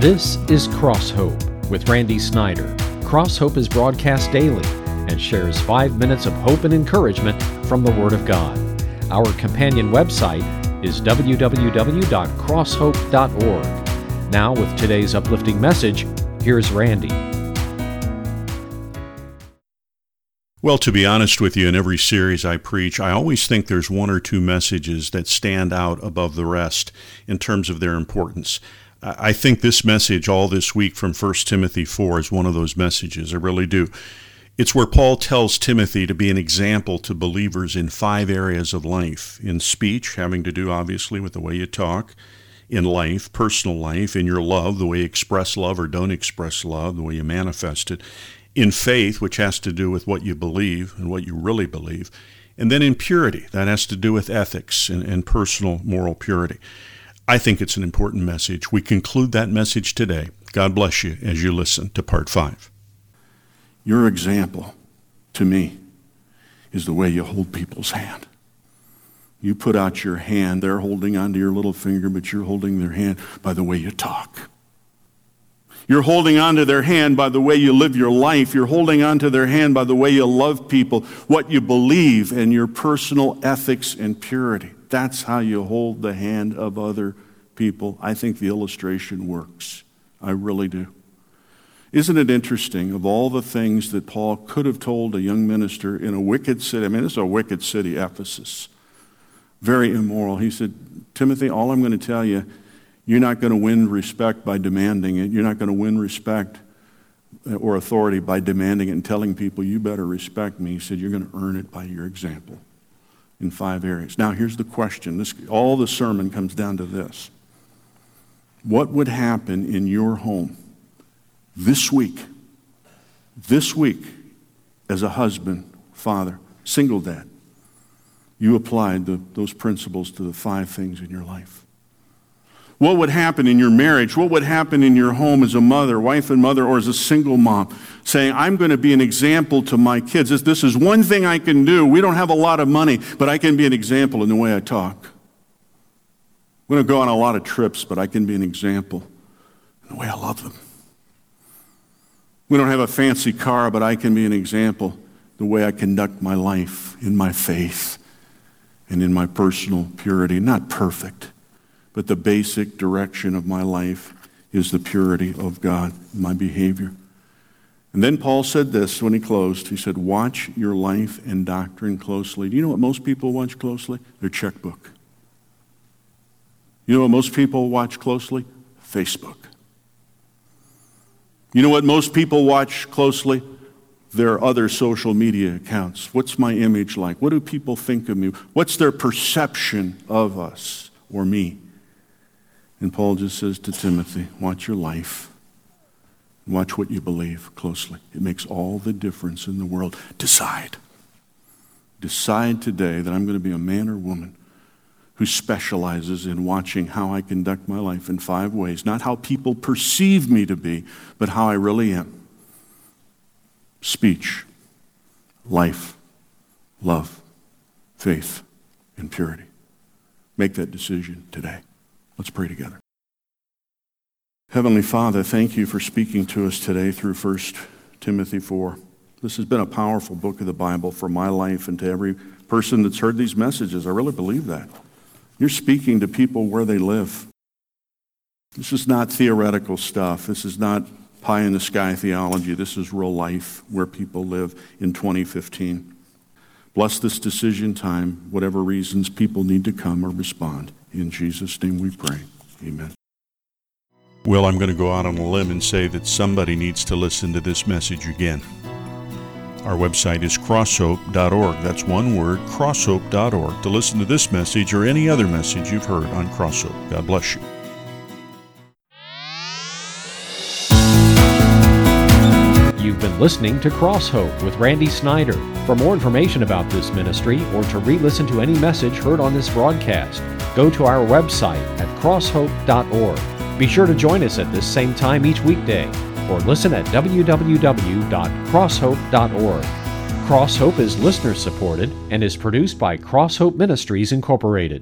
This is Cross Hope with Randy Snyder. Cross Hope is broadcast daily and shares 5 minutes of hope and encouragement from the Word of God. Our companion website is www.crosshope.org. Now, with today's uplifting message, here's Randy. Well, to be honest with you, in every series I preach, I always think there's one or two messages that stand out above the rest in terms of their importance. I think this message all this week from 1 Timothy 4 is one of those messages. I really do. It's where Paul tells Timothy to be an example to believers in 5 areas of life. In speech, having to do obviously with the way you talk. In life, personal life. In your love, the way you express love or don't express love, the way you manifest it. In faith, which has to do with what you believe and what you really believe. And then in purity, that has to do with ethics and personal moral purity. I think it's an important message. We conclude that message today. God bless you as you listen to part 5. Your example to me is the way you hold people's hand. You put out your hand, they're holding onto your little finger, but you're holding their hand by the way you talk. You're holding onto their hand by the way you live your life. You're holding onto their hand by the way you love people, what you believe, and your personal ethics and purity. That's how you hold the hand of other people. I think the illustration works. I really do. Isn't it interesting, of all the things that Paul could have told a young minister in a wicked city, this is a wicked city, Ephesus, very immoral. He said, Timothy, all I'm going to tell you, you're not going to win respect by demanding it. You're not going to win respect or authority by demanding it and telling people you better respect me. He said, you're going to earn it by your example in 5 areas. Now, here's the question. All the sermon comes down to this. What would happen in your home this week, as a husband, father, single dad, you applied those principles to the 5 things in your life? What would happen in your marriage? What would happen in your home as a mother, wife and mother, or as a single mom, saying, I'm going to be an example to my kids. This is one thing I can do. We don't have a lot of money, but I can be an example in the way I talk. We don't go on a lot of trips, but I can be an example in the way I love them. We don't have a fancy car, but I can be an example the way I conduct my life in my faith and in my personal purity. Not perfect, but the basic direction of my life is the purity of God, my behavior. And then Paul said this when he closed. He said, watch your life and doctrine closely. Do you know what most people watch closely? Their checkbook. You know what most people watch closely? Facebook. You know what most people watch closely? Their other social media accounts. What's my image like? What do people think of me? What's their perception of us or me? And Paul just says to Timothy, watch your life. Watch what you believe closely. It makes all the difference in the world. Decide. Decide today that I'm going to be a man or woman who specializes in watching how I conduct my life in 5 ways. Not how people perceive me to be, but how I really am. Speech, life, love, faith, and purity. Make that decision today. Let's pray together. Heavenly Father, thank you for speaking to us today through 1 Timothy 4. This has been a powerful book of the Bible for my life and to every person that's heard these messages. I really believe that. You're speaking to people where they live. This is not theoretical stuff. This is not pie-in-the-sky theology. This is real life where people live in 2015. Bless this decision time, whatever reasons people need to come or respond. In Jesus' name we pray. Amen. Well, I'm going to go out on a limb and say that somebody needs to listen to this message again. Our website is crosshope.org. That's one word, crosshope.org, to listen to this message or any other message you've heard on Cross Hope. God bless you. You've been listening to Cross Hope with Randy Snyder. For more information about this ministry or to re-listen to any message heard on this broadcast, go to our website at crosshope.org. Be sure to join us at this same time each weekday, or listen at www.crosshope.org. Cross Hope is listener supported and is produced by Cross Hope Ministries Incorporated.